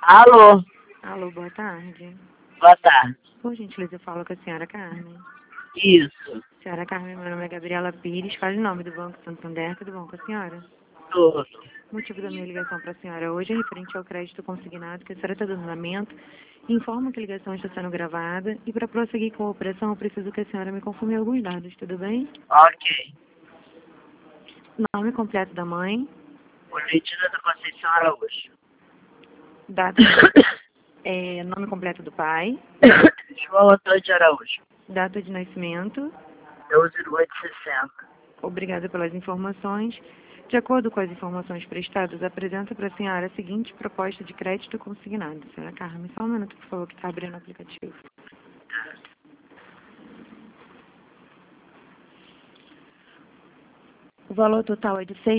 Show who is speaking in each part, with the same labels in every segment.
Speaker 1: Alô,
Speaker 2: Alô, boa tarde.
Speaker 1: boa tarde.
Speaker 2: Por gentileza, eu falo com a senhora Carmen.
Speaker 1: Isso,
Speaker 2: Senhora Carmen, meu nome é Gabriela Pires, falo em nome do Banco Santander, tudo bom com a senhora?
Speaker 1: tudo.
Speaker 2: O motivo da minha ligação para a senhora hoje é referente ao crédito consignado que a senhora está dando andamento. Informo que a ligação está sendo gravada e para prosseguir com a operação eu preciso que a senhora me confirme alguns dados, tudo bem?
Speaker 1: Ok.
Speaker 2: Nome completo da mãe,
Speaker 1: Política da Conceição Araújo.
Speaker 2: data, nome completo do pai,
Speaker 1: João Antônio de Araújo.
Speaker 2: data de nascimento.
Speaker 1: 12/8/60.
Speaker 2: Obrigada pelas informações. De acordo com as informações prestadas, apresenta para a senhora a seguinte proposta de crédito consignado. Senhora Carmen, só um minuto, por favor, que está abrindo o aplicativo. O valor total é de R$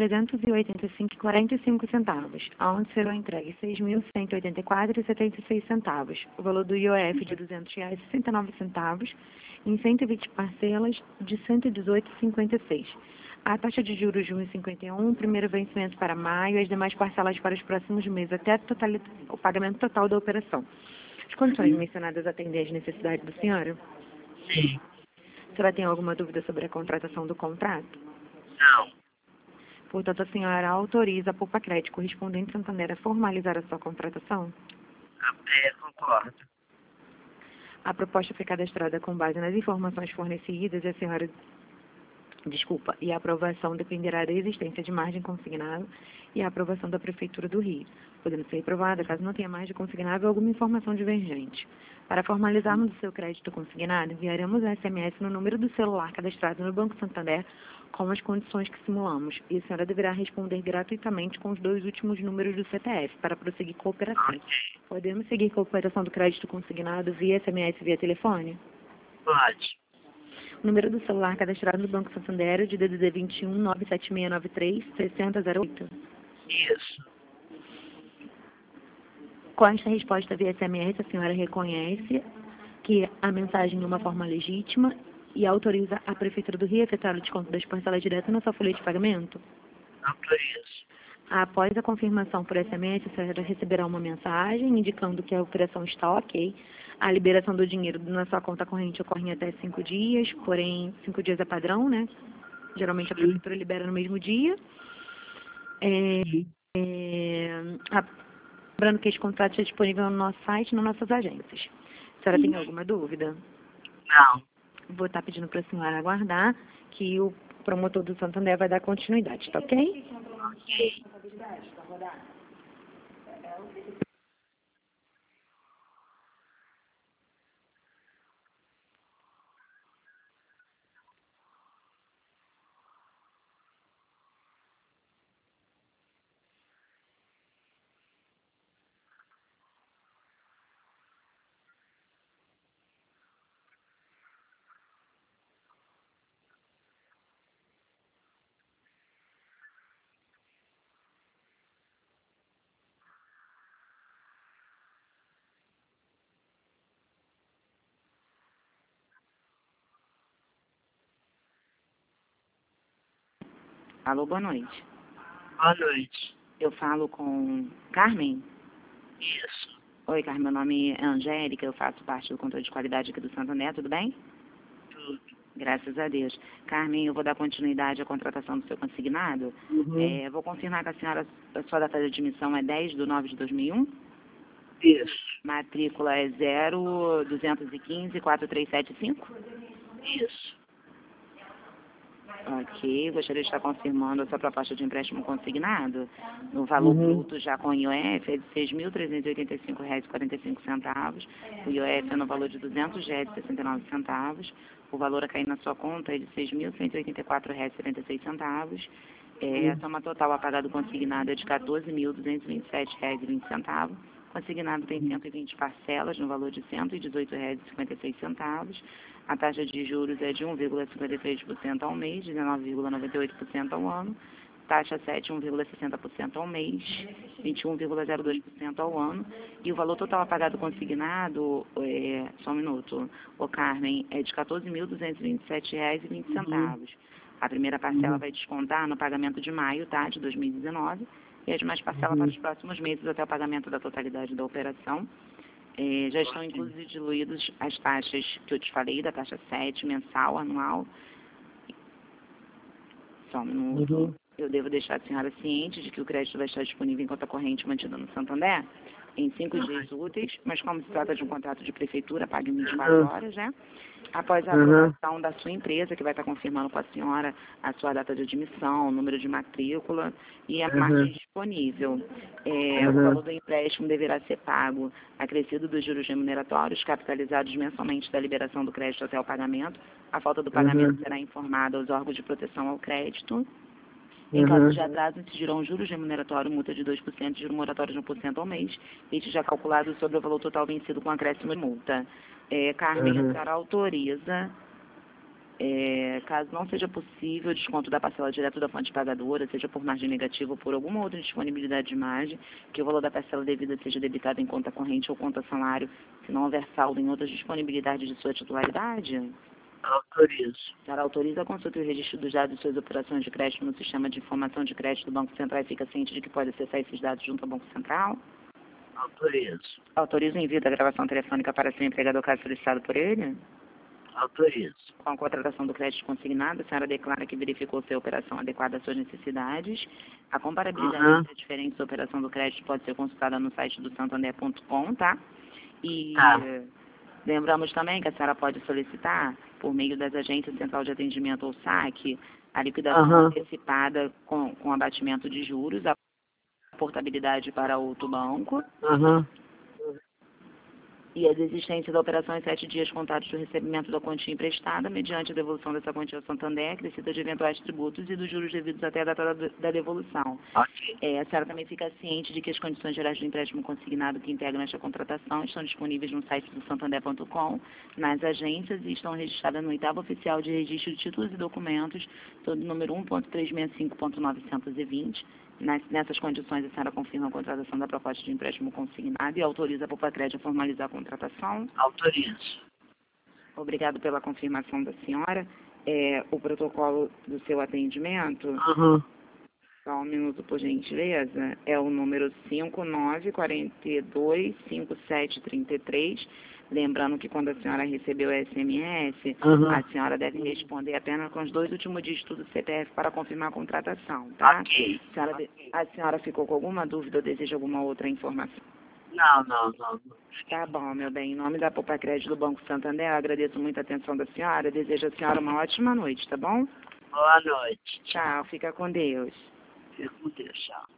Speaker 2: 6.385,45, aonde serão entregues R$ 6.184,76. O valor do IOF de R$ 200,69 em 120 parcelas de R$ 118,56. A taxa de juros de 1,51, primeiro vencimento para maio e as demais parcelas para os próximos meses, até o pagamento total da operação. As condições mencionadas atendem às necessidades da senhora?
Speaker 1: Sim.
Speaker 2: A senhora tem alguma dúvida sobre a contratação do contrato?
Speaker 1: Não.
Speaker 2: Portanto, a senhora autoriza a Poupa Crédito correspondente Santander a formalizar a sua contratação?
Speaker 1: Concordo.
Speaker 2: A proposta foi cadastrada com base nas informações fornecidas e a senhora... e a aprovação dependerá da existência de margem consignada e a aprovação da Prefeitura do Rio, podendo ser aprovada caso não tenha margem consignada ou alguma informação divergente. Para formalizarmos o seu crédito consignado, enviaremos um SMS no número do celular cadastrado no Banco Santander com as condições que simulamos, e a senhora deverá responder gratuitamente com os 2 últimos números do CPF para prosseguir com a operação. Podemos seguir com a operação do crédito consignado via SMS e via telefone?
Speaker 1: Pode.
Speaker 2: O número do celular cadastrado no Banco Santander é de DDD 21 97693 6008.
Speaker 1: Isso.
Speaker 2: Com esta resposta via SMS, a senhora reconhece que a mensagem é uma forma legítima e autoriza a Prefeitura do Rio a efetuar o desconto das parcelas diretas na sua folha de pagamento?
Speaker 1: Autorizo.
Speaker 2: Após a confirmação por SMS, a senhora receberá uma mensagem indicando que a operação está ok. A liberação do dinheiro na sua conta corrente ocorre em até 5 dias, porém 5 dias é padrão, né? Geralmente a Prefeitura libera no mesmo dia. Lembrando que esse contrato está disponível no nosso site e nas nossas agências. A senhora tem alguma dúvida?
Speaker 1: Não.
Speaker 2: Vou estar pedindo para a senhora aguardar que o promotor do Santander vai dar continuidade, tá ok?
Speaker 1: Ok.
Speaker 2: Alô, boa noite.
Speaker 1: Boa noite.
Speaker 2: Eu falo com Carmen?
Speaker 1: Isso.
Speaker 2: Oi, Carmen, meu nome é Angélica, eu faço parte do controle de qualidade aqui do Santander, tudo bem?
Speaker 1: Tudo.
Speaker 2: Graças a Deus. Carmen, eu vou dar continuidade à contratação do seu consignado. Vou confirmar que a sua data de admissão é 10/9/2001.
Speaker 1: Isso.
Speaker 2: Matrícula é 02154-375.
Speaker 1: Isso.
Speaker 2: Ok, gostaria de estar confirmando a sua proposta de empréstimo consignado. No valor bruto já com IOF é de R$ 6.385,45. O IOF é no valor de R$ 200,69. O valor a cair na sua conta é de R$ 6.184,76. A soma total a pagar do consignado é de R$ 14.227,20. Consignado tem 120 parcelas no valor de R$ 118,56. A taxa de juros é de 1,53% ao mês, 19,98% ao ano. Taxa 7, 1,60% ao mês, 21,02% ao ano. E o valor total a pagar do consignado, só um minuto, Carmen, é de R$ 14.227,20. A primeira parcela vai descontar no pagamento de maio, tá, de 2019. e as demais parcelas para os próximos meses até o pagamento da totalidade da operação. Já estão inclusos e diluídos as taxas que eu te falei, da taxa 7, mensal, anual. Só um minuto. Eu devo deixar a senhora ciente de que o crédito vai estar disponível em conta corrente mantida no Santander em 5 dias úteis, mas como se trata de um contrato de prefeitura, paga em 24 horas, né? Após a aprovação da sua empresa, que vai estar confirmando com a senhora a sua data de admissão, o número de matrícula e a margem disponível. O valor do empréstimo deverá ser pago acrescido dos juros remuneratórios, capitalizados mensalmente da liberação do crédito até o pagamento. A falta do pagamento será informada aos órgãos de proteção ao crédito. Em caso de atraso, incidirão juros remuneratórios, multa de 2%, juros moratórios de 1% ao mês, este já calculado sobre o valor total vencido com acréscimo de multa. Carmen, a senhora autoriza, caso não seja possível, o desconto da parcela direto da fonte pagadora, seja por margem negativa ou por alguma outra disponibilidade de margem, que o valor da parcela devida seja debitado em conta corrente ou conta salário, se não houver saldo em outras disponibilidades de sua titularidade?
Speaker 1: Autorizo.
Speaker 2: A senhora autoriza a consulta e o registro dos dados de suas operações de crédito no sistema de informação de crédito do Banco Central e fica ciente de que pode acessar esses dados junto ao Banco Central?
Speaker 1: Autorizo.
Speaker 2: Autoriza o envio da gravação telefônica para seu empregador caso solicitado por ele?
Speaker 1: Autorizo.
Speaker 2: Com a contratação do crédito consignado, a senhora declara que verificou se a operação adequada às suas necessidades. A comparabilidade entre a diferente da operação do crédito pode ser consultada no site do santander.com, tá? E lembramos também que a senhora pode solicitar, por meio das agências Central de Atendimento ou SAC, a liquidação antecipada com abatimento de juros, a portabilidade para outro banco e a desistência da operação em 7 dias contados do recebimento da quantia emprestada, mediante a devolução dessa quantia ao Santander, acrescida de eventuais tributos e dos juros devidos até a data da devolução. A senhora também fica ciente de que as condições gerais do empréstimo consignado que integram esta contratação estão disponíveis no site do santander.com, nas agências e estão registradas no 8º Oficial de Registro de Títulos e Documentos, sob o número 1.365.920. Nessas condições, a senhora confirma a contratação da proposta de empréstimo consignado e autoriza a Popacred a formalizar a contratação?
Speaker 1: Autorizo.
Speaker 2: Obrigado pela confirmação da senhora. O protocolo do seu atendimento, só um minuto, por gentileza, é o número 59425733. Lembrando que quando a senhora recebeu o SMS, a senhora deve responder apenas com os 2 últimos dígitos do CPF para confirmar a contratação, tá? A senhora ficou com alguma dúvida ou deseja alguma outra informação?
Speaker 1: Não.
Speaker 2: Tá bom, meu bem. Em nome da Popacred do Banco Santander, eu agradeço muito a atenção da senhora. Desejo à senhora uma ótima noite, tá bom?
Speaker 1: Boa noite.
Speaker 2: Tchau, fica com Deus.
Speaker 1: Fica com Deus, tchau.